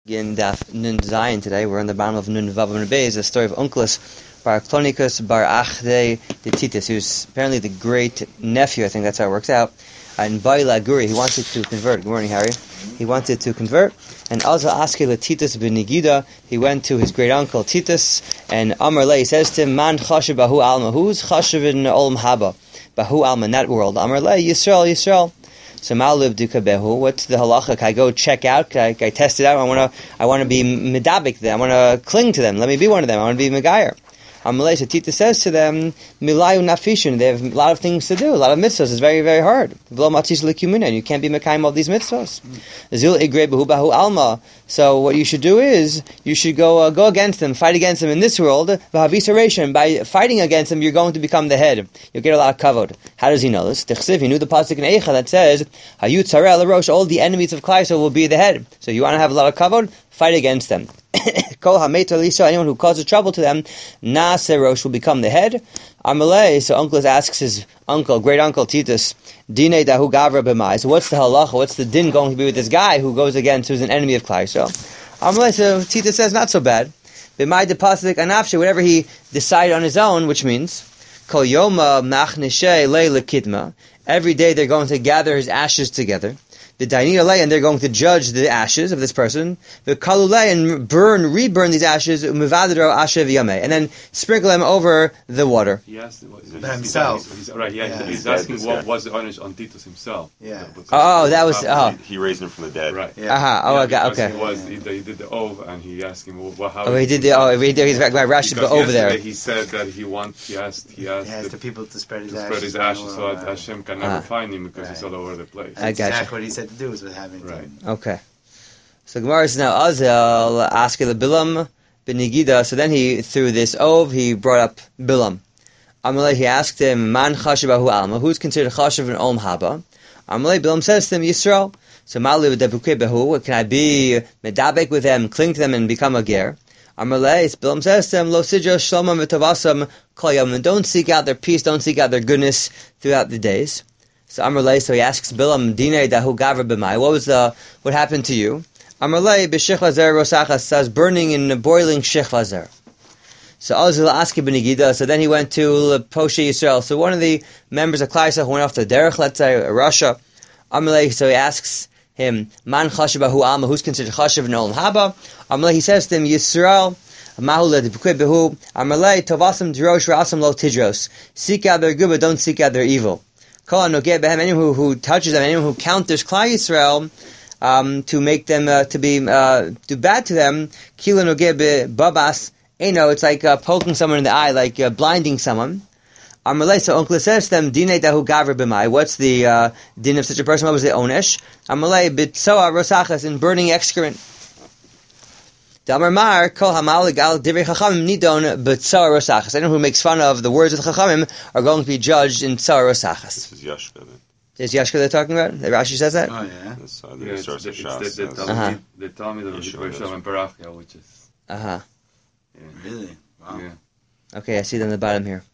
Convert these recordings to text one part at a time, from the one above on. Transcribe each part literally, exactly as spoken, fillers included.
In Daf Nun Zayin today, we're on the bottom of Nun Vav Nun Beis, the story of Onkelos Bar Clonikus Bar Achdei de Titus, who's apparently the great nephew, I think that's how it works out. And Baila Guri, he wanted to convert. Good morning, Harry. He wanted to convert. And Alza Aske le Titus ben Nigida, he went to his great uncle Titus, and Amar Le, he says to him, Man Chashav Bahu Alma, who's Chashav in Olam Haba? Bahu Alma, in that world. Amar Le, Yisrael, Yisrael. So Ma'alib Dukabehu, what's the halacha? Can I go check out? Can I, can I test it out? I want to I want to be medabik to them. I want to cling to them. Let me be one of them. I want to be Megayer. Amalei, so Tita says to them, Milayu Nafishun, they have a lot of things to do, a lot of mitzvahs. It's very, very hard. V'lo matish l'kumina, and you can't be Mekayim of these mitzvahs. Zil igrei behu bahu alma. So what you should do is, you should go uh, go against them, fight against them in this world. V'havisaration, by fighting against them, you're going to become the head. You'll get a lot of kavod. How does he know this? Tichsiv, he knew the pasuk in Eicha that says, Hayut tzareh l'rosh, all the enemies of Klai Yisrael will be the head. So you want to have a lot of kavod? Fight against them. Kol hameter l'Yisrael, anyone who causes trouble to them, Naaseh rosh, will become the head. Amalei, so Uncle asks his uncle, great uncle Titus, Dine dahu gavra b'mai. So what's the halacha? What's the din going to be with this guy who goes against, who's an enemy of Klai Yisrael? Amalei, so Titus says, not so bad. B'mai depasik anafshe, whatever he decided on his own, which means, Kol yoma machneshei le lekidma. Every day they're going to gather his ashes together. The Dainir and they're going to judge the ashes of this person. The Kalulei, and burn, reburn these ashes, Umivadro Ashev Yameh, and then sprinkle them over the water. He asked what, he's, himself. He's, he's, right, he asked, yeah. he's asking what was the honor on Titus himself. Yeah. Oh, that was. Oh. He, he raised him from the dead. Right. Yeah. Uh-huh. Oh, yeah, okay. He, was, he, he did the oath, and he asked him, well, how. Oh, he did the. Oh, he did. He's right. Rashi, but over there. He said that he want. He asked. He asked, he asked the, the people to spread his to ashes. Spread his ashes, so that Hashem can never uh-huh. find him because right. he's all over the place. I got exactly you. what he said to do was what happened. Right. Okay. So Gemara is now Azel asking the Bilam ben Nigida. So then he, through this ov, he brought up Bilam. Amalei, he asked him, Man chashabahu alma, who's considered chashav in Olam Haba? Amalei, Bilam says to him, Yisrael. So Ma'aliv debuke behu, can I be medabek with them, cling to them, and become a ger? Amalei, Bilam says to him, Lo sidra shlomam v'tovasam kol yom, don't seek out their peace, don't seek out their goodness throughout the days. So Amalei, so he asks Bilam, Dine dahu gavra b'mai, what was the, what happened to you? Amalei b'shich lazer rosachas, says burning in boiling shich lazer. So Azil aski b'nigida. So then he went to Poshe Yisrael. So one of the members of Klai Yisrael went off to Derech, let's say Russia. Amalei, so he asks him, Man chashabahu alma, who's considered chashav in Olam Haba? Amalei, he says to him, Yisrael. Amalei tovasam drosh rasam lo tidros. Seek out their good, but don't seek out their evil. Anyone who, who touches them, anyone who counters Klai Yisrael, um, to make them uh, to be uh, do bad to them, kila nogeh babas. You know, it's like uh, poking someone in the eye, like uh, blinding someone. Amalei, so Uncle says to them, Dine dahu gavra b'mai. What's the uh, din of such a person? What was the onesh? Amalei b'tsoa rosachas, in burning excrement. Damar mar kol hamalig al divrei chachamim nidon b'tsoa rosachas. Anyone who makes fun of the words of the chachamim are going to be judged in tsoa rosachas. This is Yashka. Is Yashka they're talking about? Rashi says that? Oh, yeah. That's, uh, the yeah, it's, source it's, of it's Shas. the, the, uh-huh. the Talmud of Yisrael and Barachia, which is... Uh-huh. Yeah. Really? Wow. Yeah. Okay, I see it on the bottom here.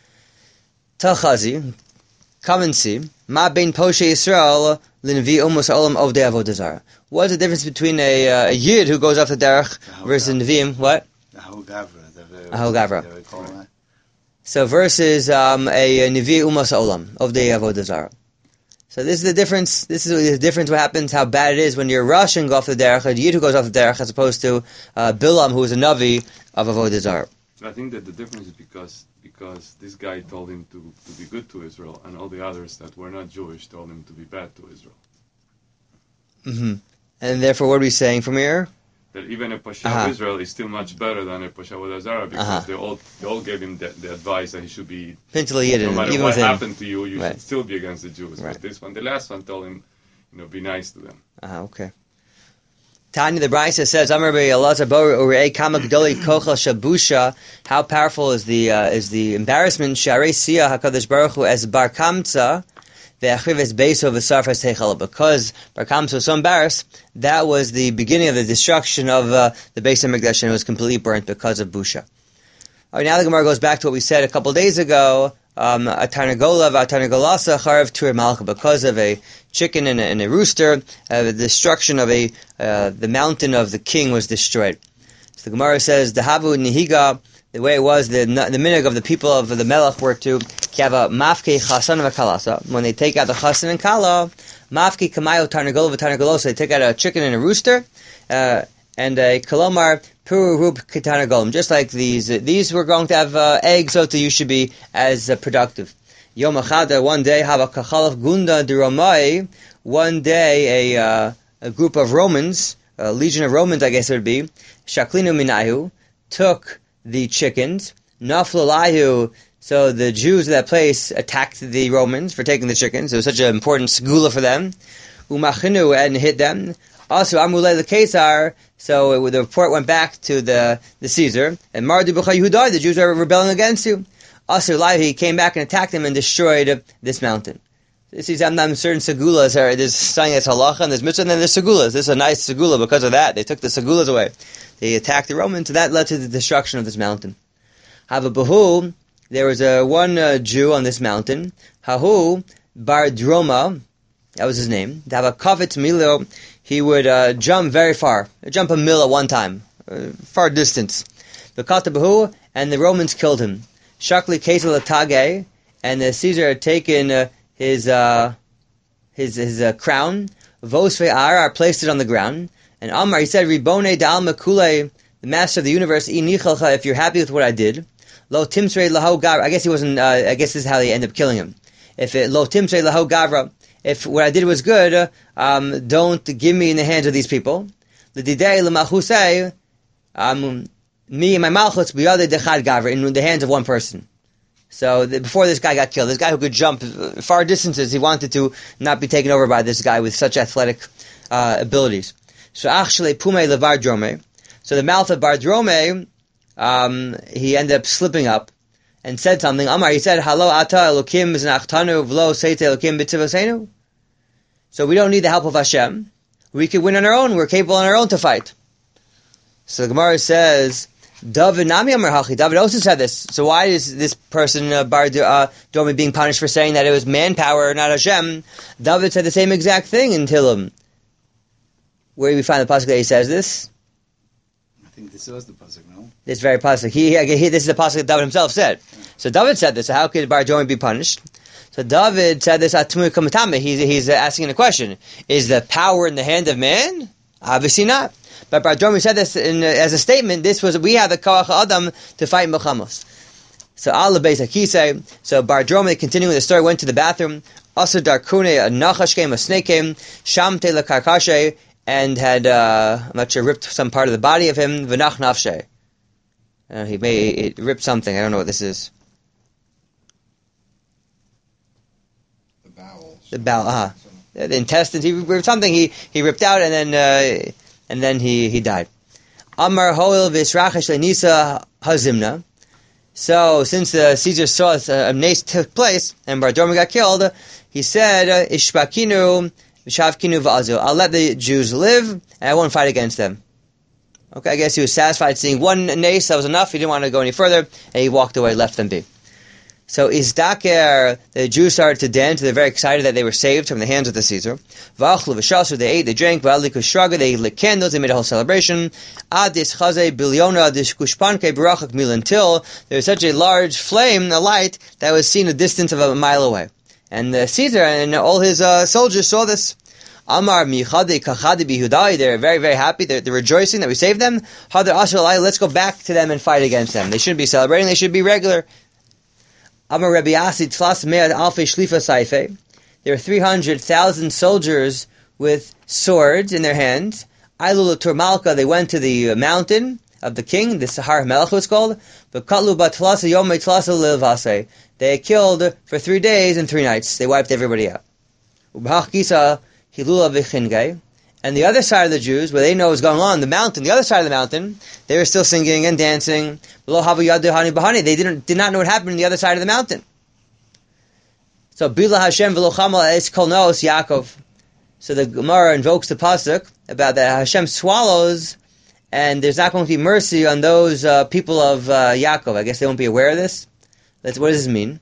Talchazi, come and see. Ma bein Poshe Yisrael l'nevi umos olam ovdei avodah zarah. What's the difference between a, uh, a yid who goes off the derech versus a neviim? What? The whole gavra. A whole gavra. So versus um, a, a nevi umos olam ovdei avodah zarah. So this is the difference. This is the difference. What happens? How bad it is when you're rushing go off the derech, a yid who goes off the derech, as opposed to uh, Bilam, who is a navi of avodah zarah. I think that the difference is because because this guy told him to, to be good to Israel, and all the others that were not Jewish told him to be bad to Israel. Mm-hmm. And therefore, what are we saying from here? That even a Pasha uh-huh. of Israel is still much better than a Pasha of Azara, because uh-huh. they all they all gave him the, the advice that he should be. Pintel Yidden, no matter even what within. happened to you, you right. should still be against the Jews. Right. But this one, the last one, told him, you know, be nice to them. Ah, uh, okay. Tanya the Brisa says, "Amar be'Elazar Bor urei kama gdoli kochel shabusha." How powerful is the uh, is the embarrassment? Sharei siya Hakadosh Baruch Hu as bar kamtza ve'achrives beiso v'sarfas heichal. Because bar kamtza was so embarrassed, that was the beginning of the destruction of uh, the Beis Hamikdash, and it was completely burnt because of busha. All right, now the Gemara goes back to what we said a couple days ago um, a tarnagola v'tarnagolasa charav tur malcha, because of a chicken and a, and a rooster, uh, the destruction of a uh, the mountain of the king was destroyed. So the Gemara says the havu nihiga, the way it was, the the minig of the people of the melech were to have a mafke chasan v'kalasa. When they take out the chasan and kala, mafke kamayo tarnagola v'tarnagolosa, they take out a chicken and a rooster, uh, and a kolomar puru rub kitarnagolim. Just like these, these were going to have uh, eggs, so you should be as uh, productive. Yom Achada, one day, have a kachalaf gunda de Romai. One day, a uh, a group of Romans, a legion of Romans, I guess it would be, shaklinu minayu, took the chickens. Naflalahu, so the Jews of that place attacked the Romans for taking the chickens. It was such an important segula for them. Umachinu, and hit them. Also, Amulei the Caesar, so it, the report went back to the, the Caesar, and Mardu B'cha Yehuda, the Jews are rebelling against you. Also, he came back and attacked them and destroyed this mountain. This is, I'm not certain segulas are, there's something that's halacha and there's mitzvah and then there's segulas. This is a nice segula because of that. They took the segulas away. They attacked the Romans, and that led to the destruction of this mountain. Havabahu, there was a one uh, Jew on this mountain, Hahu Bar Droma, that was his name. To have a kavet milo, he would uh, jump very far, jump a mil at one time, uh, far distance. V'katabahu, and the Romans killed him. Shakli Kesel Tage, and the Caesar had taken uh, his uh, his his uh, crown. Vos ve'ar, placed it on the ground. And Amar, he said, Ribone da'al makule, the master of the universe, inichalcha, if you're happy with what I did, lo timsrei laho gavra. I guess he wasn't. Uh, I guess this is how they end up killing him. If it, lo timsrei laho gavra, if what I did was good, uh, um, don't give me in the hands of these people. The didei lemachusei, um. Me and my malchus biyadei dechad gavra, in the hands of one person. So the, before this guy got killed, this guy who could jump far distances, he wanted to not be taken over by this guy with such athletic uh, abilities. So achshele pume levar drome. So the mouth of Bar Drome, um, he ended up slipping up and said something. Amar, he said, "Halo ata elokim znachtanu v'lo seite elokim b'tzivosenu." So we don't need the help of Hashem. We could win on our own. We're capable on our own to fight. So the Gemara says, David Nami Amar Hachi. David also said this. So why is this person, uh, Bar uh, Drome, being punished for saying that it was manpower, not Hashem? David said the same exact thing in Tehillim. Where do we find the pasuk that he says this? I think this was the pasuk, no? This very pasuk. He, he, this is the pasuk that David himself said. So David said this. So how could Bar Drome be punished? So David said this at Tumui Kamatame. He's, he's asking a question. Is the power in the hand of man? Obviously not. But Bar Drome said this in, uh, as a statement. This was, we have the Kawach Adam to fight Milchamos. So Allah Beis Hakisei. So Bar Drome, continuing the story, went to the bathroom. Asur Darkune, a Nachash came, a snake came. Shamte la Karkashe, and had, uh, I'm not sure, ripped some part of the body of him. V'nach nafshe. Uh, he may, it ripped something. I don't know what this is. The bowels. The bowel, uh the intestines. He ripped something. He he ripped out, and then uh, and then he he died. Amar hoil v'israchesh le'nisa hazimna. So since the Caesar saw a nace took place and Bar Drome got killed, he said, "Ishbakinu v'shavkinu v'azu." I'll let the Jews live, and I won't fight against them. Okay, I guess he was satisfied seeing one nace. That was enough. He didn't want to go any further, and he walked away, left them be. So Izdaker, the Jews started to dance. They're very excited that they were saved from the hands of the Caesar. V'achlu v'shasu, they ate, they drank. V'aliku shraga, they lit candles. They made a whole celebration. Adis chaze bilyona adis kushpanke barachak mil, until there was such a large flame, a light, that was seen a distance of a mile away. And the Caesar and all his uh, soldiers saw this. Amar michade kachade bihudai. They're very, very happy. They're, they're rejoicing that we saved them. Hadar ashalai. Let's go back to them and fight against them. They shouldn't be celebrating. They should be regular. Amar Rabbi Asi tlas me'ad alfei shlifa saife. There are three hundred thousand soldiers with swords in their hands. Ailul Turmalka. They went to the mountain of the king. The Sahar Melech was called. V'katlu batlasa yomei tlasa lilvase. They killed for three days and three nights. They wiped everybody out. Ubhach gisa hilula v'chingay. And the other side of the Jews, where they know what's going on, the mountain, the other side of the mountain, they were still singing and dancing. They didn't, did not know what happened on the other side of the mountain. So, Bila Hashem v'lo chamal es kol nos Yaakov. So the Gemara invokes the pasuk about that Hashem swallows, and there's not going to be mercy on those uh, people of uh, Yaakov. I guess they won't be aware of this. That's, what does this mean?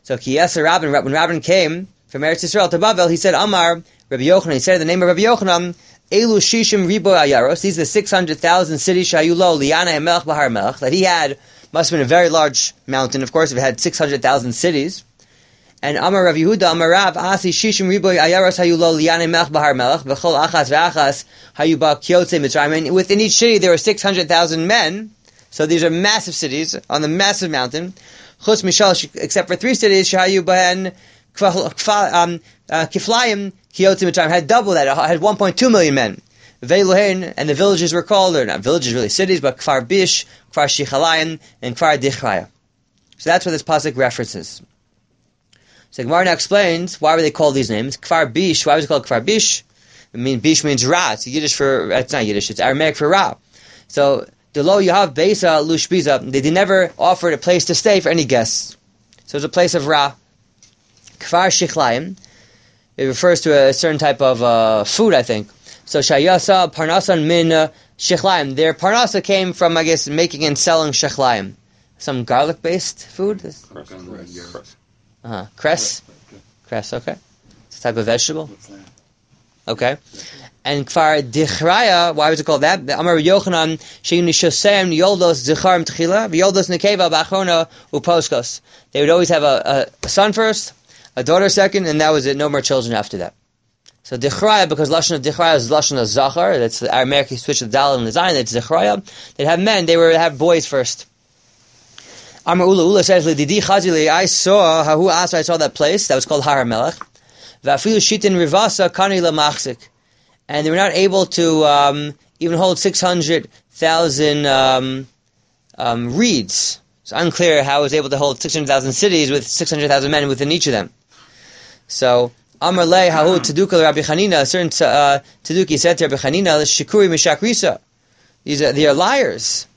So Kiyasa Rabin, when Rabin came from Eretz Yisrael to Bavel, he said, Amar, Rabbi Yochanan, he said the name of Rabbi Yochanan, Elu Shishim Ribo Ayaros, these are the six hundred thousand cities, Shayulo, Liana and Melech Bahar Melech, that he had, must have been a very large mountain, of course, if it had six hundred thousand cities. And Amar Rav Yehuda, Amar Rav, Asi Shishim Ribo Ayaros Hayulo, Liana and Melech Bahar Melech, V'chol Achas V'achas, Hayuba Kyotze Mitzrayim, and within each city there were six hundred thousand men, so these are massive cities, on the massive mountain, Chutz Mishal, except for three cities, Shahayu Bahen, um, uh, Kiflayim, Kiyotze Mitzrayim, had double that, had one point two million men. Veiluhen, and the villages were called, or not villages, really cities, but Kfar Bish, Kfar Shichalayim, and Kfar Dichraya. So that's what this pasuk references. So Gemara now explains, why were they called these names? Kfar Bish, why was it called Kfar Bish? I mean, Bish means Ra, it's Yiddish for, it's not Yiddish, it's Aramaic for Ra. So, Delo Yahav Beisa Lushbiza, they did never offered a place to stay for any guests. So it's a place of Ra. Kfar Shichalayim, it refers to a certain type of uh, food, I think. So Shayasa Parnasan min uh, Shechlaim. Their Parnasa came from, I guess, making and selling Shechlaim. Some garlic-based food? Uh-huh. Cress? Cress, okay. It's a type of vegetable? What's that? Okay. And Kfar Dichraya, why was it called that? The Amar Yochanan, Shein Shosem Yoldos Zicharim Tchila, Yoldos Nekeva Bachona Uposkos. They would always have a, a son first, a daughter second, and that was it. No more children after that. So Dichraya, because Lashon of Dichraya is Lashon of Zachar, that's the Aramaic switch of the Dalet and the Zayin, that's Dichraya. They'd have men, they would have boys first. Amar Ula Ula says, Lididi Chazili, I saw, Hahu Asa, I saw that place, that was called Har HaMelech. Va'afilu Shitin Rivasa Kani LaMachzik. And they were not able to um, even hold six hundred thousand um, um, reeds. It's unclear how it was able to hold six hundred thousand cities with six hundred thousand men within each of them. So, Amar Le Hahu Tadukal Rabbi Chanina, a certain uh, Taduki said to Rabbi Chanina, Shikuri Mishakrisa. These are, they are liars.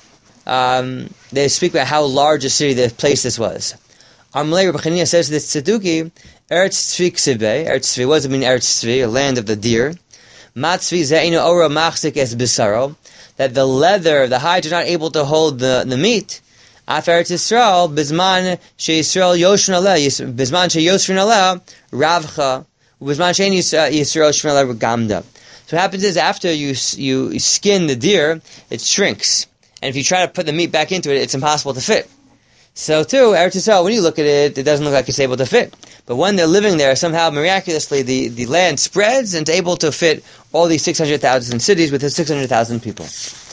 Um, they speak about how large a city, the place this was. Amar Le Rabbi Chanina says to this Taduki, Eretz Tzvi Ksibe, Eretz Tzvi, what does it mean Eretz Tzvi, a land of the deer? Matzvi Ze'inu Ora Machzik Es Bisaro, that the leather, the hides are not able to hold the, the meat. Af Eretz Yisrael, Bizman She Yisrael Yoshvin Aleh, Bizman She Yoshvin Aleh, Ravcha, Bizman She Yisrael Yoshvin Aleh Gamda. So what happens is after you, you skin the deer, it shrinks. And if you try to put the meat back into it, it's impossible to fit. So too, Eretz Yisrael, when you look at it, it doesn't look like it's able to fit. But when they're living there, somehow miraculously the, the land spreads and it's able to fit all these six hundred thousand cities with the six hundred thousand people.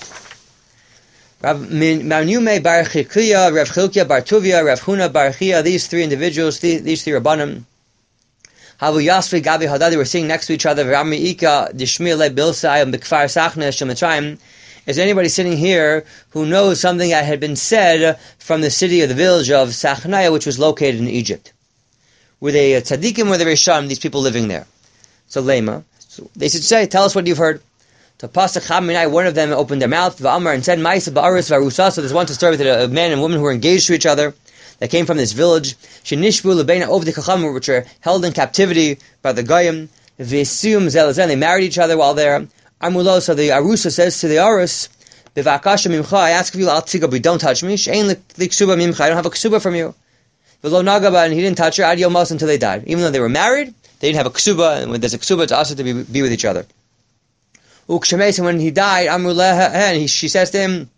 Rav Manume Bar Chilkiah, Rav Chilkiah Bar Tuvia, Rav Huna Bar Chia, these three individuals, these, these three Rabbanim, Havu Yasri Gabi Hadadi were sitting next to each other, Rami Ika, Dishmir Le Bilsai, and Bikfar Sachne, Shemitzrayim. Is there anybody sitting here who knows something that had been said from the city or the village of Sachnaya, which was located in Egypt? Were they uh, tzaddikim or the Risham, these people living there? So Lema. So they should say, tell us what you've heard. To Pasach Chaminai, one of them opened their mouth, V'amar, and said, Ma'isa ba'aris v'arusa. So there's one story with a man and woman who were engaged to each other, that came from this village. Shenishbu lebeina ovdi kacham, which were held in captivity by the Goyim. V'esium zelazan, they married each other while there. Amulo, so the Arusa says to the Arus, B'vakasha mimcha, I ask of you, al tzigabi, don't touch me. She'ein l'ksuba mimcha, I don't have a ksuba from you. V'lo nagaba, and he didn't touch her, ad yomos, until they died. Even though they were married, they didn't have a ksuba, and when there's a ksuba, it's also to be, be with each other. Ukshemes, and when he died, Amru leha, and he, she says to him,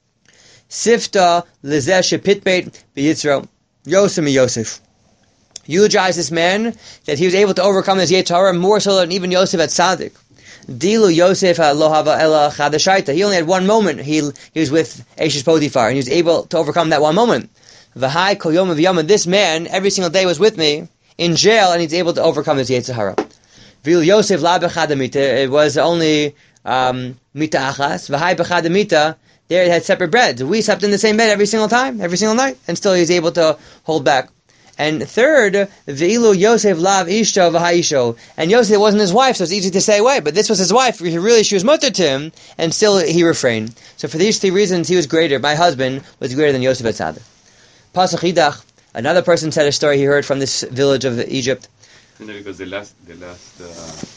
Sifta lezeh shepitbeit b'yitzro, Yosef mi Yosef. Eulogize this man, that he was able to overcome his Yetzer Hara more so than even Yosef at Tzaddik. Dilu Yosef lohava ela chadashaita. He only had one moment. He he was with Eshes Potiphar, and he was able to overcome that one moment. V'hai kol yom v'yom. This man every single day was with me in jail, and he's able to overcome his Yetzer Hara. V'il Yosef la bechadamita. It was only um, mita achas. V'hai bechadamita. There it had separate beds. We slept in the same bed every single time, every single night, and still he was able to hold back. And third, V'ilu Yosef lav ishto v'ha'isho. And Yosef wasn't his wife, so it's easy to say away. But this was his wife. Really, she was mutter to him, and still he refrained. So for these three reasons, he was greater. My husband was greater than Yosef Atzadah. Pasach Hidach, another person said a story he heard from this village of Egypt. You know, because the last, the last, uh,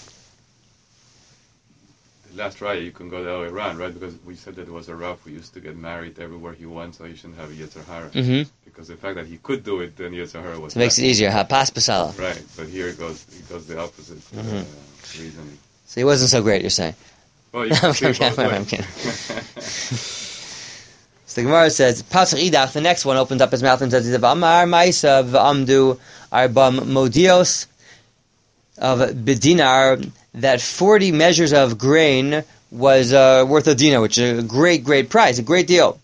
the last raya, you can go the other way around, right? Because we said that it was a Rav who used to get married everywhere he went, so he shouldn't have a Yetzer Hara. Mm-hmm. because the fact that he could do it, then Yetzer Hara was So it makes it bad. easier. Hapas Basala. Right, but here it goes, it goes the opposite uh, Mhm. reasoning. So he wasn't so great, you're saying. Well, you I'm can see kidding, both I'm ways. kidding. So the Gemara says, Pasach Idach, the next one opens up his mouth and says, Amar Maisa v'amdu arba modios of bedinar, that forty measures of grain was uh, worth a dinar, which is a great, great price, a great deal.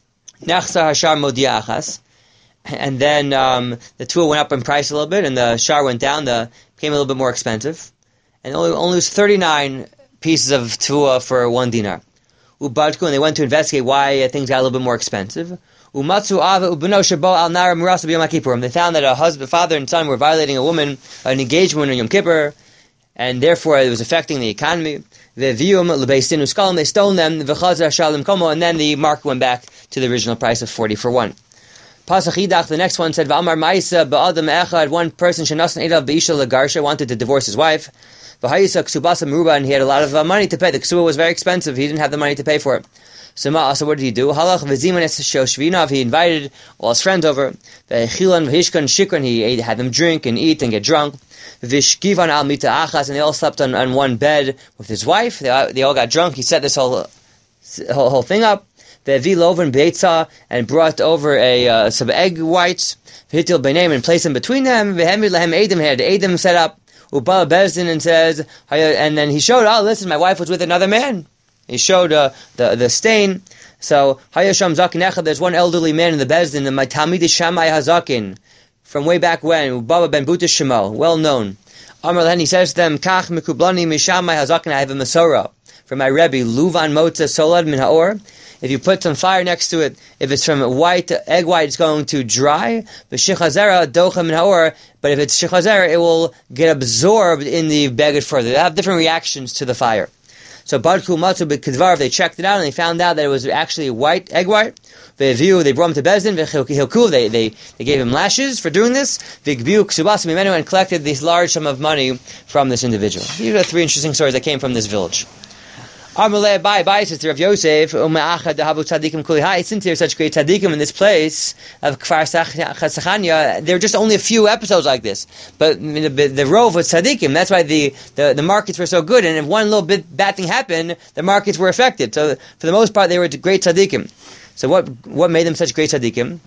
Nachsa hashar modia achas. And then um, the tuah went up in price a little bit, and the shar went down, the became a little bit more expensive. And only, only was thirty-nine pieces of tuah for one dinar. Ubadku, and they went to investigate why uh, things got a little bit more expensive. Umatsu ava ubno shabo al nar mirasa b'yom kippurim. They found that a husband, father, and son were violating a woman, an engagement on Yom Kippur, and therefore it was affecting the economy. Ve'viyum lebeis din uskalim. They stole them. V'chazar shalim komo, and then the market went back to the original price of forty for one. Pasach Idach, the next one said, V'amar ma'isa ba'adam echad, one person shenasan edav b'isha legarsha, wanted to divorce his wife. V'hayisa ksubasa meruba, and he had a lot of uh, money to pay. The ksuba was very expensive. He didn't have the money to pay for it. So ma, so what did he do? Halach v'ziman es shoshvinav, he invited all his friends over. V'chilan v'hishkan shikran, he ate, had them drink and eat and get drunk. V'shkivan al mita achas, and they all slept on, on one bed with his wife. They, they all got drunk. He set this whole whole, whole thing up. Ve'vi loven beitza, and brought over a uh, some egg whites. V'hitil b'neim, and placed them between them. V'hemid lehem edim, he had edim set up. Ubala Bezdin, and says, and then he showed, oh, listen, my wife was with another man. He showed uh, the the stain. So Hayasham Zakin Echad, there's one elderly man in the Bezdin, the Talmid Shammai Hazakin, from way back when, Ubaba ben Buta Shemo, well known. Amar Len, he says to them, Kach Mikublani Mishamai Hazakin, I have a Masorah from my Rebbe, Luvan Motza Solad Min Haor. If you put some fire next to it, if it's from white, egg white, it's going to dry. V'shechazera docha min haor. But if it's shechazera, it will get absorbed in the beged further. They have different reactions to the fire. So badku matzu b'kedvar, they checked it out and they found out that it was actually white, egg white. Ve'viu, they brought him to Bezdin. V'chilku, they they they gave him lashes for doing this. V'gbiu ksubas mimenu, and collected this large sum of money from this individual. These are three interesting stories that came from this village. Amalei Bai Bai says to Rav Yosef, Ume'achad Havu Tzadikim Kuli Hai. Since there are such great tzadikim in this place of Kfar Sachania, there are just only a few episodes like this. But the, the rove was tzadikim. That's why the, the, the markets were so good. And if one little bit bad thing happened, the markets were affected. So for the most part, they were great tzadikim. So what what made them such great tzadikim?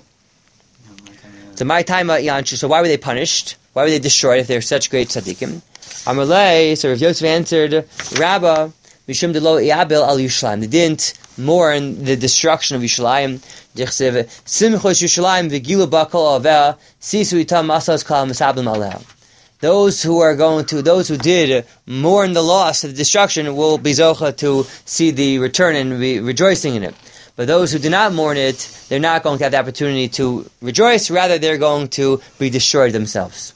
So my time, so why were they punished? Why were they destroyed if they're such great tzadikim? Amalei, so Rav Yosef answered, Rabbah, Mishum delo Iabel al Yushalayim. They didn't mourn the destruction of Yushalayim. Dichsev Simchos Yushalayim v'gilu bakol aveh sisu itam masas kal misablim aleh. Those who are going to, those who did mourn the loss of the destruction will be zocha to see the return and be rejoicing in it. But those who do not mourn it, they're not going to have the opportunity to rejoice. Rather, they're going to be destroyed themselves.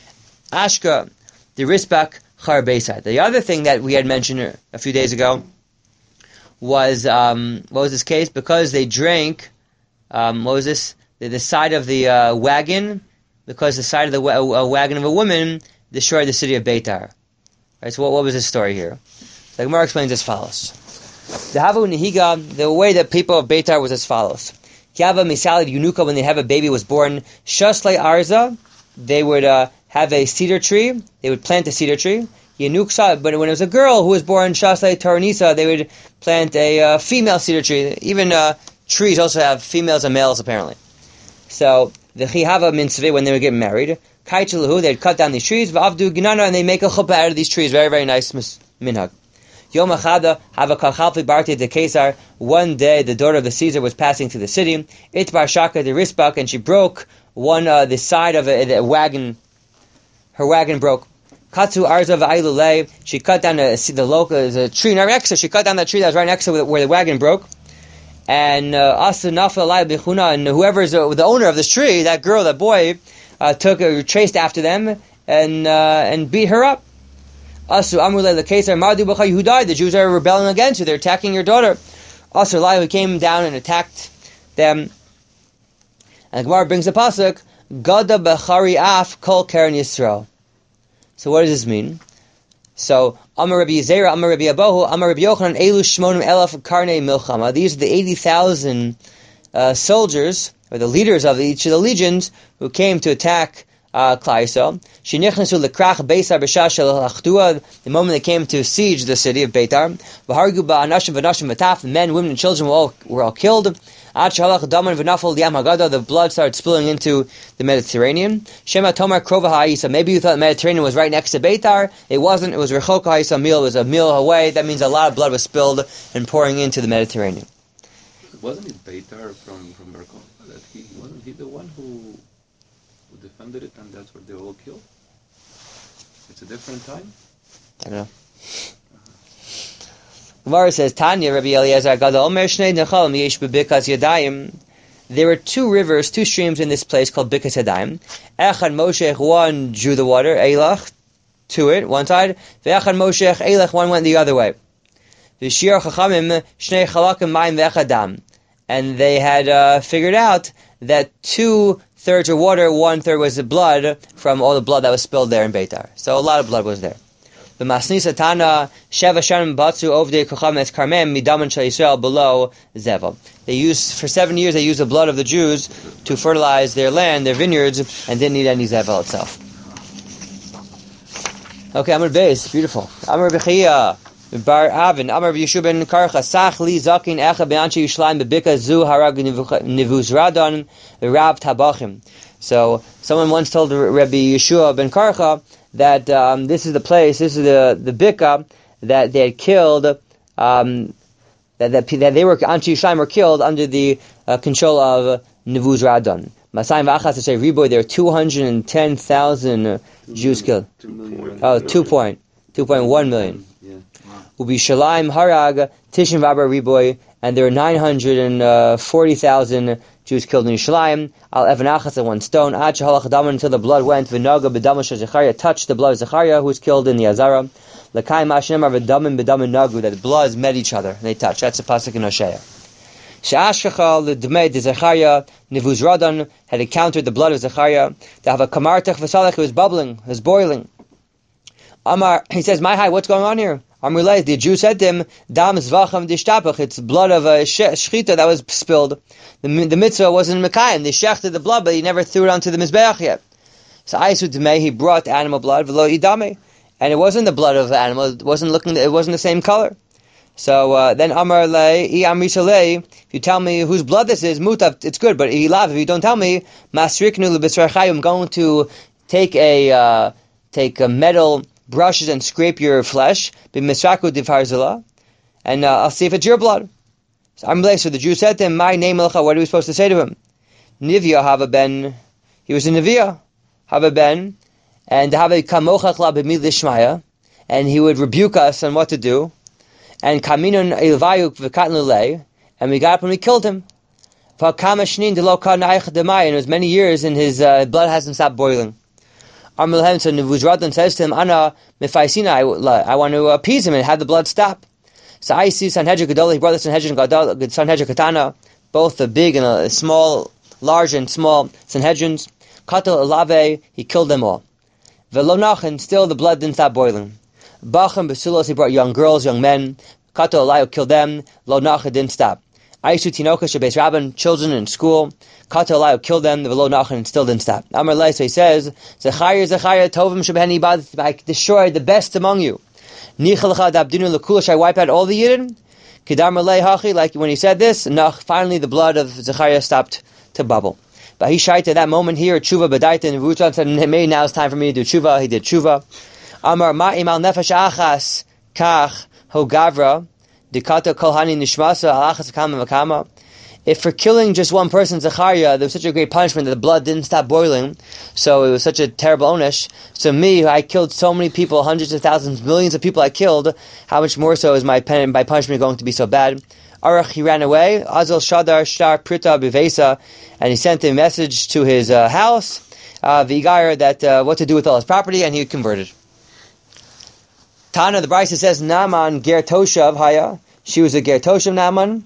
Ashka, the Risbak. The other thing that we had mentioned a few days ago was, um, what was this case? Because they drank, um, what was this? The, the side of the uh, wagon, because the side of the wa- uh, wagon of a woman destroyed the city of Beitar. Right, so what, what was the story here? The Gemara explains as follows. The Havu Nehiga, the way that people of Beitar was as follows. Kiava Misalid Yunuka, when they have a baby was born, Shaslei Arza, they would uh, have a cedar tree, they would plant a cedar tree. Yenuksa, but when it was a girl who was born Shaslei Taranisa, they would plant a uh, female cedar tree. Even uh, trees also have females and males, apparently. So, the Chihava Mitzvah, when they would get married, Kaichilahu, they'd cut down these trees, V'avdu Ginana, and they make a chuppah out of these trees. Very, very nice minhag. Yom Achada, Hava Kalchalfi Barti de Caesar. One day, the daughter of the Caesar was passing through the city. Itbar Shaka de Risbak, and she broke one, uh, the side of a, a wagon. Her wagon broke. Katsu Arza V'ailulei, she cut down the, the local, the tree right next to her. She cut down that tree that was right next to where the wagon broke. And Asa Nafa Lai Bichuna, and whoever is the, the owner of this tree, that girl, that boy, uh, took uh, chased after them and uh, and beat her up. Asu Amrulei Lekesar Madu B'cha, who died? The Jews are rebelling against you. They're attacking your daughter. Asu Lai, who came down and attacked them. And the Gemara brings a pasuk, Gada B'chari Af Kol Keren Yisrael. So what does this mean? So, Amar Rabbi Yizera, Amar Rabbi Abahu, Amar Rabbi Yochanan, Elu Shmonim Elaf Karnei Milchama. These are the eighty thousand uh, soldiers or the leaders of each of the legions who came to attack uh, Klal Yisrael. Shenichnasu lekrach Beisar b'shah shel achdua, the moment they came to siege the city of Beitar. V'hargu ba'anashim v'nashim v'taf, men, women, and children were all were all killed. Ad shalach daman v'nafal yam hagada, the blood started spilling into the Mediterranean. Shema tomar krova ha'isa, maybe you thought the Mediterranean was right next to Beitar. It wasn't. It was rechok ha'isa mil. It was a mil away. That means a lot of blood was spilled and pouring into the Mediterranean. Wasn't it Beitar from from Bar Kokhba that he wasn't he the one who who defended it, and that's where they were all killed? It's a different time. I don't know. Gemara says, Tanya, Rabbi Eliezer Gadol Omer Shnei Nechalim Yesh Bebikas Yadayim. There were two rivers, two streams in this place called Bikas Yadayim. Echad Moshech, one drew the water, Eilach, to it, one side. Ve'echad Moshech, Eilach, one went the other way. V'shir Chachamim Shnei Chalakim Mayim Ve'echadam. And they had uh, figured out that two thirds were water, one third was the blood from all the blood that was spilled there in Beitar. So a lot of blood was there. The Masnisa Tana Sheva Shanim Batsu Ovdei Kocham Es Karmem Midaman Shal Yisrael below Zeva. They used for seven years. They used the blood of the Jews to fertilize their land, their vineyards, and didn't need any Zeva itself. Okay, Amar Beis, beautiful. Amar Bechia Bar Avin Amar Yeshua ben Karcha Sach Li Zakin Echa Be'anche Yishlayim Bebika Zu Harag Nivuz Radon Rab Tabachim. So someone once told Rabbi Yeshua ben Karcha that um, this is the place, this is the the Bika that they had killed, um, that, that that they were Anshe Yishlayim were killed under the uh, control of Nivuz Radon. Masayim v'achas to say Riboy, there are two hundred and ten thousand Jews killed. Two million. Oh, two point two point one million. Ubi Shalayim Harag Tishin Vabar Riboy, and there are nine hundred and forty thousand Jews killed in Yerushalayim. Al Evan Achas at one stone. Ad Shehalach Daman, until the blood went. V'Naga B'Daman Shel Zechariah, touched the blood of Zechariah, who was killed in the Azara. L'Kai Ma'ashenemar V'Daman B'Daman Nagu, that the bloods met each other and they touched. That's the pasuk in Hosea. She'ashkacha l'Dmei de Zechariah Nivuz Radon had encountered the blood of Zechariah. To have a kamartech v'salach, it was bubbling, it was boiling. Amar, he says, "My high, what's going on here?" Amrulay, the Jew said to him, "Dam zvacham dishtapach." It's blood of a shechita that was spilled. The, the mitzvah wasn't mekayim. They shechted the blood, but he never threw it onto the mizbeach yet. So Aisu Dmei, he brought animal blood, v'lo idame, and it wasn't the blood of the animal. It wasn't looking. It wasn't the same color. So uh, then Amar lei, I amrisalei. If you tell me whose blood this is, mutav, it's good. But ilav, if you don't tell me, masriknu lebisrachayim, I'm going to take a uh, take a metal brushes and scrape your flesh, b'misraku difarzila, and uh, I'll see if it's your blood. So Amrulay, so the Jew said to him, "My name, what are we supposed to say to him?" Nivya hava ben. He was a Nivya hava ben, and hava kamochach la b'mid lishmaya, and he would rebuke us on what to do. And kaminun ilvayuk v'katnu lei, and we got up and we killed him. V'kama shnin de lo kanayich demai, and it was many years, and his uh, blood hasn't stopped boiling. Amrulhem, so Nivuzradon says to him, "Ana mifaisina, I want to appease him and have the blood stop." So I see Sanhedrin Gadol, he brought the Sanhedrin Gadol, Sanhedrin Katana, both the big and a small, large and small Sanhedrins. Katal Elave, he killed them all. Velonach, and still the blood didn't stop boiling. Bacham Basulos, he brought young girls, young men. Katal Elayo killed them. Lonach, it didn't stop. Aishu Tinoka Shabes Rabban, children in school. Katal Elayo killed them. The Velonach, and it still didn't stop. Amar Lai, so he says, Zechariah, Zechariah, Tovim Shabhani Ibad, I destroyed the best among you. Nichalacha Dabdinu Lakulash, I wipe out all the Yidden. Kedar Malay Hachi, like when he said this, Nach, finally the blood of Zechariah stopped to bubble. But he shied at that moment here, Tshuva Badaita, and Rutan said, maybe now it's time for me to do Tshuva. He did Tshuva. Amar Ma'im al Nefesh Achas, Kach, Ho Gavra, Dikata Kolhani Nishmasa, Al Achas Kama Makama. If for killing just one person, Zechariah, there was such a great punishment that the blood didn't stop boiling, so it was such a terrible onesh. So me, I killed so many people, hundreds of thousands, millions of people I killed, how much more so is my pen, my punishment going to be so bad? Arach, he ran away, Azal Shadar Shtar Prita Bivesa, and he sent a message to his uh, house, uh, Vigar, that uh, what to do with all his property, and he converted. Tana, the Brisa says, Naaman Ger Toshav Haya, she was a Ger Toshav Naaman,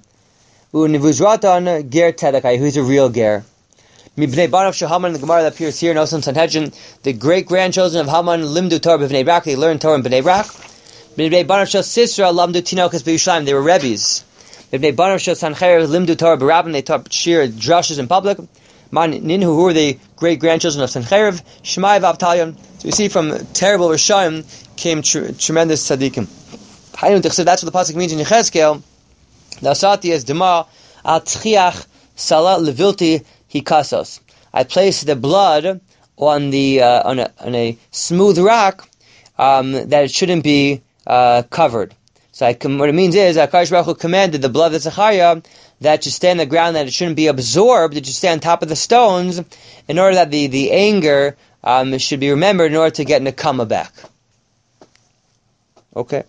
Univuzratan Ger Tedekai, who's a real Ger. Mibnei Banav Shahaman, the Gemara that appears here in Osam Sanhedrin, the great grandchildren of Haman, Limdu Torah B'nei Brak, they learned Torah in B'nei Brak. Mibnei Banav Shal Sisra, Lamdu Tinokas B'Yushalayim, they were Rebbe's. Ibnei Banav Shel Sancheiriv limdu Torah b'Rabbim. They taught shir drushes in public. Man Ninhu, who were the great grandchildren of Sancheiriv, Shmai v'Avtalyon. So we see from terrible Rishayim came tr- tremendous tzaddikim. That's what the pasuk means in Yechezkel. Nasati as Dema al Tchiach Sala Levilti Hikasos. I placed the blood on the uh, on, a, on a smooth rock um, that it shouldn't be uh, covered. So I, what it means is HaKadosh Baruch Hu commanded the blood of Zechariah that should stay on the ground, that it shouldn't be absorbed, it should stay on top of the stones, in order that the, the anger um, should be remembered in order to get Nekama back. Okay.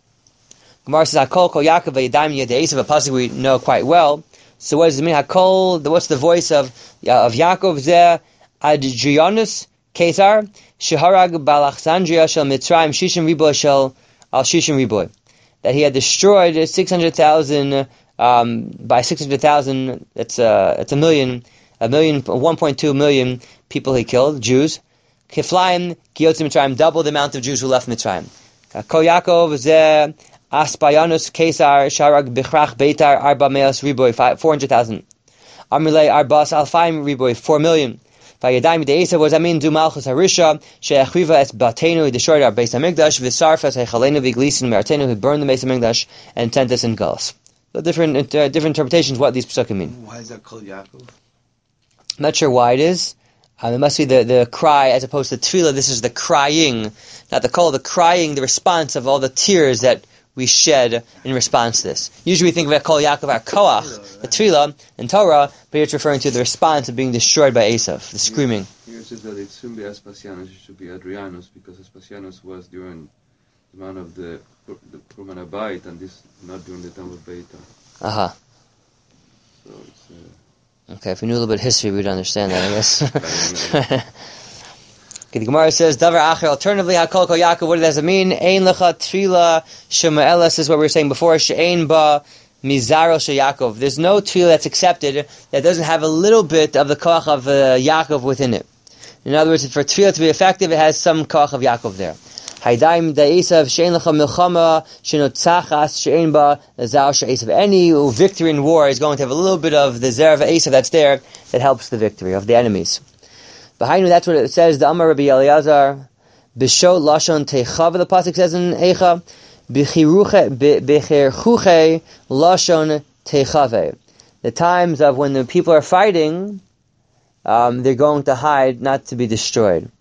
Gemara says Hakol Kol Yaakov V'Yadayim Yedei Esav, a pasuk we know quite well. So what does it mean? Hakol, what's the voice of uh, of Yaakov? Zeh Adrianus Kesar Sheharag Balachsandria Shel Mitzrayim Shishim Riboy Shel Al Shishim Riboy, that he had destroyed six hundred thousand um, by six hundred thousand. That's uh, that's a million, a million, one point two million people he killed, Jews. Kiflaim Giyotzi Mitzrayim, double the amount of Jews who left Mitzrayim. Kol Yaakov Zeh Aspayanus Kesar Sharag Bichrach Beitar Arba Meos Riboy, four hundred thousand. Amrilei Arbas Alfaim Riboy, four million. Vayadayim Deisa, what does that mean? Du Malchus Harisha She'achriva Es Batenu, he destroyed our Beis HaMikdash, V'sarfa Es Hechalenu V'glisin Me'artenu, he burned the Beis HaMikdash and sent us in Gullus. So different uh, different interpretations what these psukim mean. Why is that called Yaakov? I'm not sure why it is. Um, it must be the, the cry as opposed to tefillah. This is the crying, not the call, the crying, the response of all the tears that we shed in response to this. Usually we think of it called Yaakov our koach, the tefillah in Torah, but here it's referring to the response of being destroyed by Esav, the screaming. Here it says that it shouldn't be Aspasianus, it should be Adrianus, because Aspasianus was during the man of the the Kurban Abayit, and this not during the time of Beita. Aha. Uh-huh. So it's. Uh, okay, if we knew a little bit of history, we'd understand that, I guess. Okay, the Gemara says, Davar Acher, alternatively, Hakol Kol Yaakov, what does it mean? Ein Lecha Tefillah Shema'elas is what we were saying before, She'ein Ba Mizaro She Yaakov. There's no tefillah that's accepted that doesn't have a little bit of the koach of uh, Yaakov within it. In other words, for tefillah to be effective, it has some koach of Yaakov there. Haydaim Da'esav She'ein Lecha Milchama Shenotzachas She'ein Ba Zar She'esav. Any victory in war is going to have a little bit of the Zerav Esav that's there that helps the victory of the enemies. Behind that's what it says. The Amar Rabbi Eliezer, B'sho Lashon Techav, the pasuk says in Eicha, B'chirchuche Lashon Techave. The times of when the people are fighting, um, they're going to hide, not to be destroyed.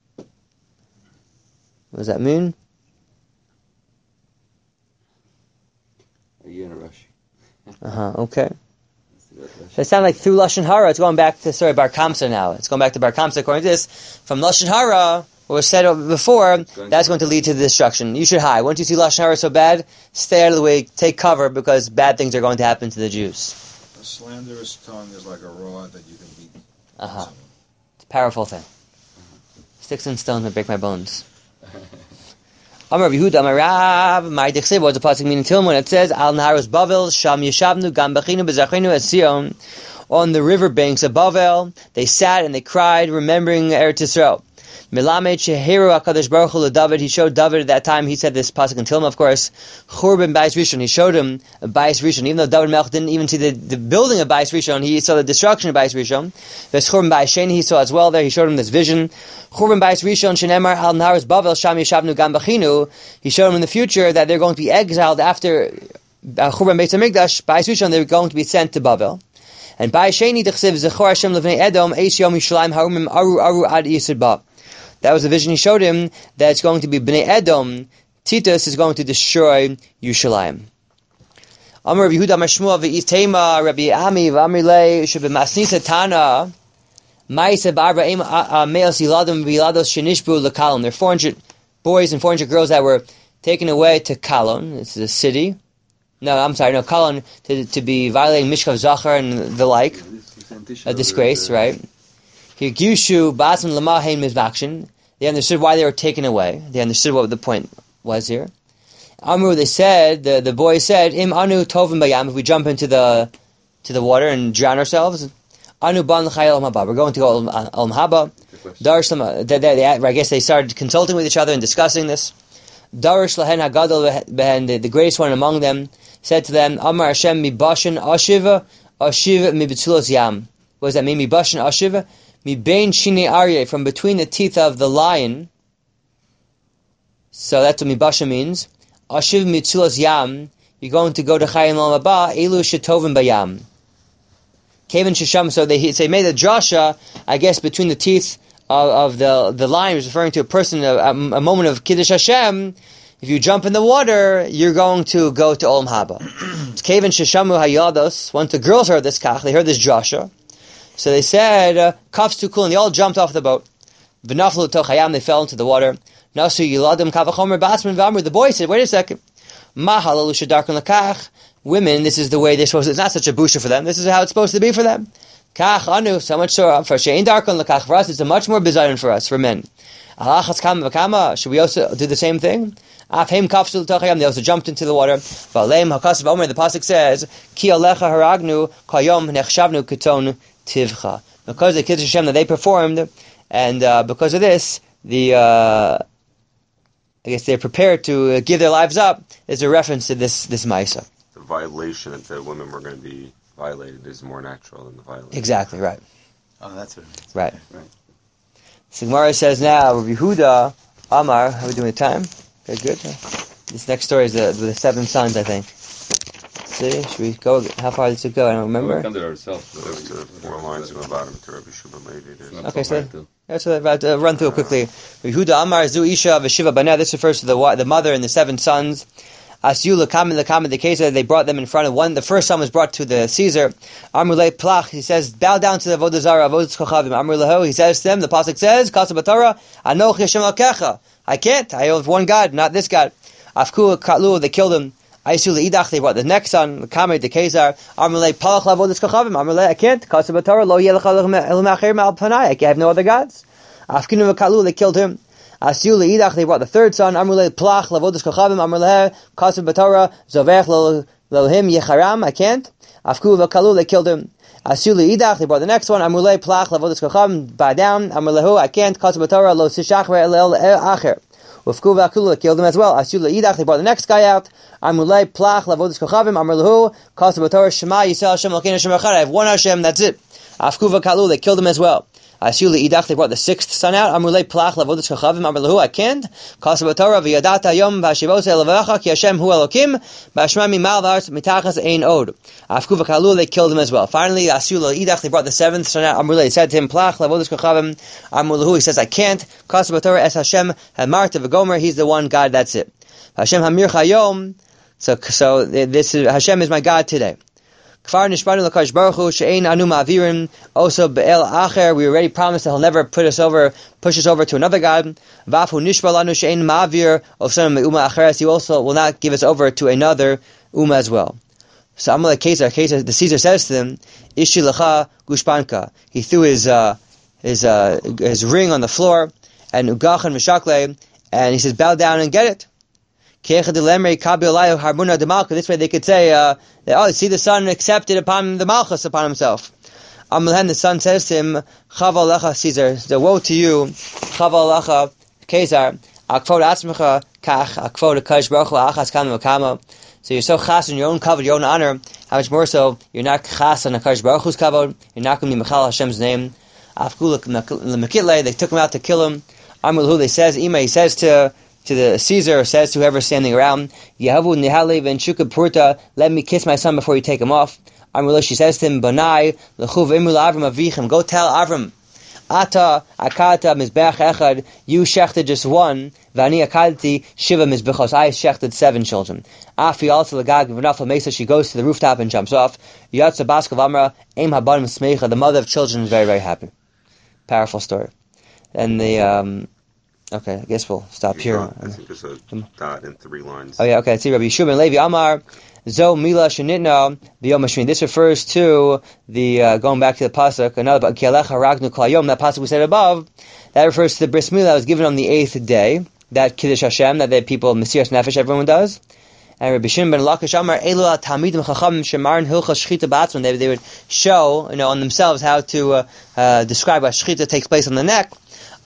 What does that mean? Again, Rashi. Uh huh. Okay. So it sounds like through Lashon Hara, it's going back to, sorry, Bar Kamsa now. It's going back to Bar Kamsa according to this. From Lashon Hara, what was said before, that's going to lead to the destruction. You should hide. Once you see Lashon Hara so bad, stay out of the way, take cover, because bad things are going to happen to the Jews. A slanderous tongue is like a rod that you can beat. Uh-huh. It's a powerful thing. Sticks and stones may break my bones. Amar Yehuda, Amar Rav, my Dechseh, what's the pasuk meaning till when it says, Al Naharos Bavel, Sham Yeshavnu, Gam Bechinu, Bezachinu, Etzion, on the river banks of Bavel, they sat and they cried, remembering Eretz Yisrael. Melamed Sheheru HaKadosh Baruch Hu David, he showed David at that time, he said this pasuk in Tilma, of course, Churban Bais Rishon, he showed him Bais Rishon, even though David Melch didn't even see the, the building of Bais Rishon, he saw the destruction of Bais Rishon. There's Churban Bais Sheni, he saw as well there, he showed him this vision. Churban Bais Rishon, Shenemar Al Naharos Bavel, Sham Yeshavnu Gam Bechinu, he showed him in the future that they're going to be exiled after Churban Beit HaMikdash, Bais Rishon, they're going to be sent to Bavel. And Bais Sheni, Dechsev Zechor Hashem Levnei Edom, Eish Yom Yishalayim Harumim Aru Aru Ad Yisud Ba. That was the vision he showed him, that it's going to be Bnei Edom, Titus is going to destroy Yerushalayim. Amar Rabbi Yehuda Amar Shmuel v'Itema Rabbi Ami v'Amrilei shebemasnisa Tana Ma'aseh ba'arba'im me'os yiladim v'yilados shenishbu l'Kalon. There are four hundred boys and four hundred girls that were taken away to Kalon. This is a city. No, I'm sorry, no, Kalon, to, to be violating Mishkav Zachar and the like. A disgrace, right? They understood why they were taken away. They understood what the point was here. Amru, they said, the, the boys said, Im anu tovim bayam, if we jump into the to the water and drown ourselves, anu ban l'chai olam haba, we're going to go olam haba. Darshlam, I guess they started consulting with each other and discussing this. Darish lahen hagadol behen, the, the greatest one among them, said to them, Amar Hashem mi bashan ashiva, ashiva mi betzulos yam. What does that mean? Mi bashan ashiva? Mi bein shini aryeh, from between the teeth of the lion. So that's what mi bashan means. Ashiv mi betzulos yam, you're going to go to Chayim Olam Haba, elu shetovim bayam. Kevin Shisham, so they say, made a drasha, I guess, between the teeth of, of the the lion, is referring to a person, a, a moment of Kiddush Hashem. If you jump in the water, you're going to go to Olam Haba. Kevin Shishamu Hayados, once the girls heard this kach, they heard this drasha. So they said, Kaf's too cool, and they all jumped off the boat. V'naflu tochayam, they fell into the water. Nasu yiladim kavachomer batsman v'amr, the boy said, wait a second. Mahalalu shadarkun lakach. Women, this is the way they're supposed to, it's not such a busha for them, this is how it's supposed to be for them. Kach anu, so much so, for she'in darkun lakach, for us it's a much more bizayon for us, for men. Alachas kam v'kama, should we also do the same thing? Afhem kafsul tochayam, they also jumped into the water. V'aleim hakasav omer, the pasuk says, Ki alecha haragnu, kayom nechshavnu keton tivcha. Because the Kiddush Hashem that they performed, and uh, because of this, the, uh, I guess they're prepared to uh, give their lives up, is a reference to this, this Maisa. The violation that the women were going to be violated is more natural than the violation. Exactly, right. Oh, that's what it means. Right. Right. So Gemara says now, Rabbi Yehuda, Amar, how are we doing the time? Okay, good. This next story is the, the seven sons, I think. See, should we go, how far does it go? I don't remember. We counted ourselves. So there's the four lines from the bottom to Rabbi Shimon Levi. Okay, so that's what I've to run through quickly. Yehuda Amar Zu Isha Veshiva Baneh. This refers to the the mother and the seven sons. Asyu Lakam Lakam, the case that they brought them in front of one. The first son was brought to the Caesar. Amrulei Plach. He says, bow down to the Avodah Zarah, Avodah Kochavim. Amruleho. He says to them, the pasuk says, Kasav Torah, Anoch Hashem Alkecha. I can't. I have one God, not this God. Afku Katlu. They killed him. Aisu Leidach. They brought the next son, Lakameh, the Caesar. Amrulei Plach Avodah Kochavim. Amrulei, I can't. Kasav Torah, Lo Yelech Elmacher Mal Panai. I have no other gods. Afkinu Katlu. They killed him. Asyu leidach, they brought the third son. Amrulei plach lavodas kochavim. Amrulei kasav b'Torah zovech lohim yecharam. I can't. Afku v'kalu, they killed him. Asyu leidach, they brought the next one. Amrulei plach lavodas kochavim. Bow down. Amrulehu, I can't. Kasav b'Torah lo sishachver el acher. Ufku v'kalu, they killed him as well. Asyu leidach, they brought the next guy out. Amrulei plach lavodas kochavim. Amrulehu kasav b'Torah shema yisrael Hashem Elokeinu Hashem Echad. I have one Hashem. That's it. Afku v'kalu, they killed him as well. Asyu leidach, they brought the sixth son out. Amrulei plach lavodas kochavim. Amrulehu, I can't. Kasav b'Torah v'yadata yom v'ashivosei levacha ki Hashem hu Elokim b'ashma mimal v'aretz mitachas ein od. Afku v'kalu, they killed him as well. Finally, Asyu leidach, they brought the seventh son out. Amrulei said to him, plach lavodas kochavim. Amrulehu, he says, I can't. Kasav b'Torah es Hashem hamarta v'gomer. He's the one God. That's it. Hashem hamir chayom. So, so this is Hashem is my God today. Kfar nishbanu l'kadosh baruch hu she'ein anu ma'avirim oso be'el acher. We already promised that He'll never put us over, push us over to another God. V'afu nishba lanu she'ein ma'avir oso me'uma acheres. He also will not give us over to another umma as well. So Amalek Caesar, Caesar, the Caesar says to them, Ishi lecha gushpanka. He threw his uh, his uh, his ring on the floor, and ugachan v'shakle, and he says, bow down and get it. This way they could say, uh, oh, see, the son accepted upon the Malchus upon himself. Amalhen, the son says to him, Chaval lecha, Caesar, so woe to you, Chaval lecha, Caesar, akvod atzmecha, kach, akvod akadosh baruch hu, achas kama v'kama. So you're so chas in your own kavod, your own honor, how much more so, you're not chas on akadosh baruch hu's kavod, you're not going to be mechal Hashem's name. Afku l'mekitle, they took him out to kill him. Amrulhu, they says, Ima, he says to, to the Caesar, says to whoever's standing around, Yehavu nihalev and shukab purta, let me kiss my son before you take him off. Amrullah, she says to him, Banai, l'chuv imru l'avram avichem, go tell Avram, Ata akata mizbeach echad, you shechted just one, v'ani akadti shiva mizbechos, I shechted seven children. Afi also l'gag v'nafal mesa, she goes to the rooftop and jumps off. Yatsa baskav amra, eim habanim smecha, the mother of children is very, very happy. Powerful story. And the, um, okay, I guess we'll stop here. I think there's a dot in three lines. Oh yeah, okay, let's see, Rabbi Yeshua ben Levi Amar, Zo Mila Shenitna B'Yom HaShmini. This refers to the, uh, going back to the Pasuk, another, Ki Alecha Ragnu Kol Hayom, that Pasuk we said above, that refers to the Bris Milah that was given on the eighth day, that Kiddush Hashem, that the people, Mesiras Nefesh, everyone does. And Rabbi Shimon ben Lakish Amar, Elu al Talmidim Chachamim Shemarin Hilchas Shchita B'Atzman, they, they would show, you know, on themselves how to uh, uh, describe how Shchita takes place on the neck.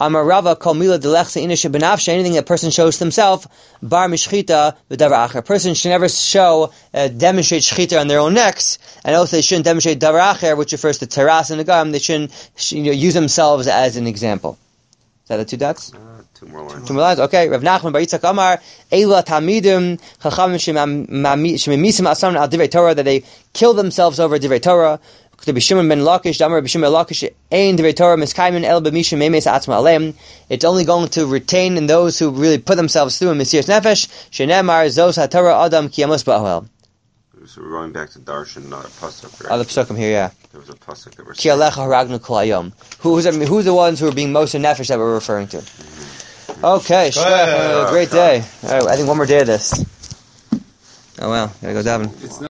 Amar Rava kol mila delechse inisha benafshe, anything that a person shows to himself, bar mishchita v'davar acher. A person should never show, uh, demonstrate shchita on their own necks, and also they shouldn't demonstrate davar acher, which refers to teras and nagam. They shouldn't, you know, use themselves as an example. Is that the two dots? Uh, two more lines. Two more lines. Okay. Rav Nachman bar Yitzchak Amar Eila Tamidim Chachamim Shememisim Asam Al Divrei Torah, that they kill themselves over Divrei Torah. To Bishimon ben Lakish, Damar Bishimon ben Lakish, Ein Divrei Torah Miskaimin El B'Mishim Memes Atzma Aleim. It's only going to retain in those who really put themselves through in Mesiras Nefesh. Shenemar Zos HaTorah Adam Ki Amos Ba'ohel. So we're going back to Darshan, not a pasuk. Right? Oh, the psukim here, yeah. There was a pasuk that we're Ki Alecha Haragnu Kol Hayom. Who's the, who's the ones who are being most in Nefesh that we're referring to? Okay, Shmuel, great day. All right, I think one more day of this. Oh wow, gotta go daven. It's not